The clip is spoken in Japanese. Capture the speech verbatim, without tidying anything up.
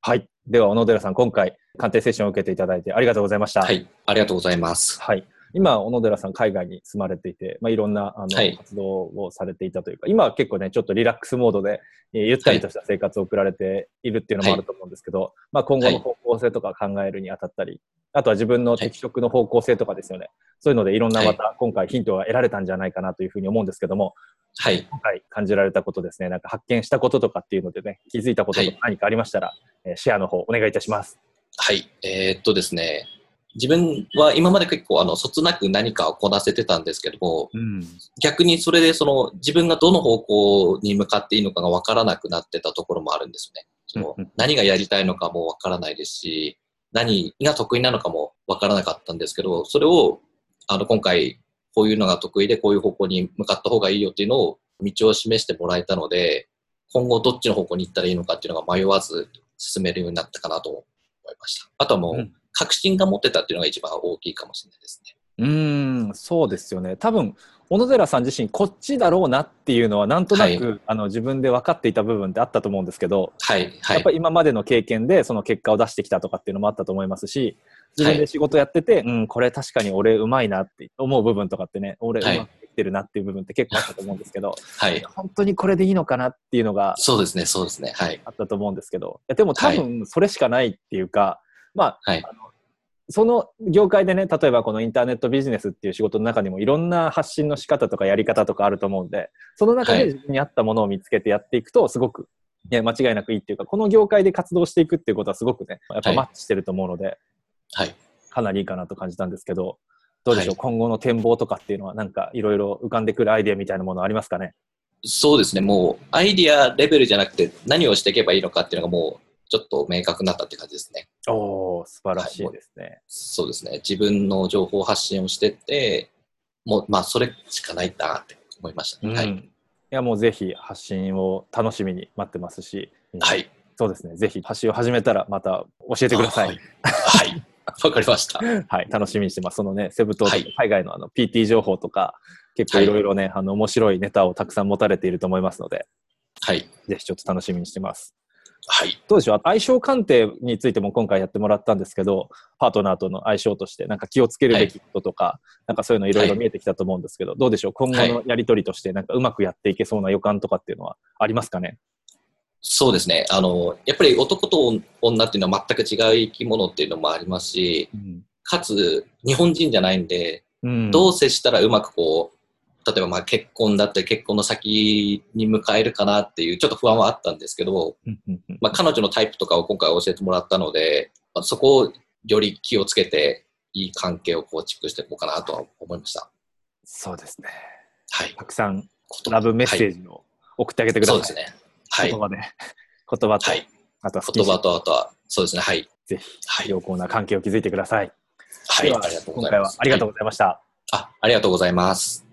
はい。では、小野寺さん、今回、鑑定セッションを受けていただいてありがとうございました。 はい。ありがとうございます。 はい。今、小野寺さん、海外に住まれていて、まあ、いろんな、あの、 はい、 活動をされていたというか、今は結構ね、ちょっとリラックスモードで、えーゆったりとした生活を送られているっていうのもあると思うんですけど、はい、まあ、今後の方向性とか考えるにあたったり、あとは自分の適職の方向性とかですよね。はい、そういうので、いろんなまた、今回ヒントが得られたんじゃないかなというふうに思うんですけども、はい。今回感じられたことですね、なんか発見したこととかっていうのでね、気づいたこととか何かありましたら、はい、シェアの方お願いいたします。 はい。えー、っとですね、自分は今まで結構あの、そつなく何かをこなせてたんですけども、うん、逆にそれでその自分がどの方向に向かっていいのかがわからなくなってたところもあるんですね。その何がやりたいのかもわからないですし、何が得意なのかもわからなかったんですけど、それをあの今回こういうのが得意でこういう方向に向かった方がいいよっていうのを道を示してもらえたので、今後どっちの方向に行ったらいいのかっていうのが迷わず進めるようになったかなと思いました。あとはもう、うん確信が持ってたっていうのが一番大きいかもしれないですね。 うーん、そうですよね。多分、小野寺さん自身、こっちだろうなっていうのは、なんとなく、はい、あの自分で分かっていた部分ってあったと思うんですけど、 はいはい、 やっぱり今までの経験でその結果を出してきたとかっていうのもあったと思いますし、自分で仕事やってて、はい、うん、これ確かに俺うまいなって思う部分とかってね、俺うまくできてるなっていう部分って結構あったと思うんですけど、はい、本当にこれでいいのかなっていうのが、 そうですね、そうですね、はい、 あったと思うんですけど、いやでも多分それしかないっていうか、まあ、はい、あのその業界でね、例えばこのインターネットビジネスっていう仕事の中にもいろんな発信の仕方とかやり方とかあると思うんで、その中で自分に合ったものを見つけてやっていくとすごく、いや間違いなくいいっていうか、この業界で活動していくっていうことはすごくね、やっぱマッチしてると思うので、はい、かなりいいかなと感じたんですけど、どうでしょう、はい、今後の展望とかっていうのはなんかいろいろ浮かんでくるアイデアみたいなものありますかね？ そうですね、もうアイディアレベルじゃなくて何をしていけばいいのかっていうのがもうちょっと明確になったって感じですね。 おー、素晴らしいですね、はい。 そうですね。自分の情報発信をしてって、もう、まあ、それしかないんだなって思いましたね。うん、はい。いや、もうぜひ発信を楽しみに待ってますし、 はい。 そうですね。ぜひ発信を始めたらまた教えてください。 はい。はい。わかりました。 はい。楽しみにしてます。そのね、セブ島とか海外のあの ピーティー 情報とか、結構いろいろね、はい、あの、面白いネタをたくさん持たれていると思いますので、 はい。 ぜひちょっと楽しみにしてます。 はい。 どうでしょう、相性鑑定についても今回やってもらったんですけど、パートナーとの相性としてなんか気をつけるべきこととか、はい、なんかそういうのいろいろ見えてきたと思うんですけど、はい、どうでしょう、今後のやり取りとしてなんかうまくやっていけそうな予感とかっていうのはありますかね？ そうですね。あの、やっぱり男と女っていうのは全く違う生き物っていうのもありますし、うん、かつ日本人じゃないんで、うん、どう接したらうまくこう、例えばまあ結婚だったり結婚の先に迎えるかなっていうちょっと不安はあったんですけど、まあ、彼女のタイプとかを今回教えてもらったので、まあ、そこをより気をつけていい関係を構築していこうかなとは思いました。 そうですね。 はい。 たくさんラブメッセージを送ってあげてください。 はい、そうですね。はい。 言葉で。言葉と、はい、あとは言葉とあとは、そうですね。はい。 ぜひ、良好な関係を築いてください。 はい。ありがとうございます。 今回はありがとうございました。 はい、あ、ありがとうございます。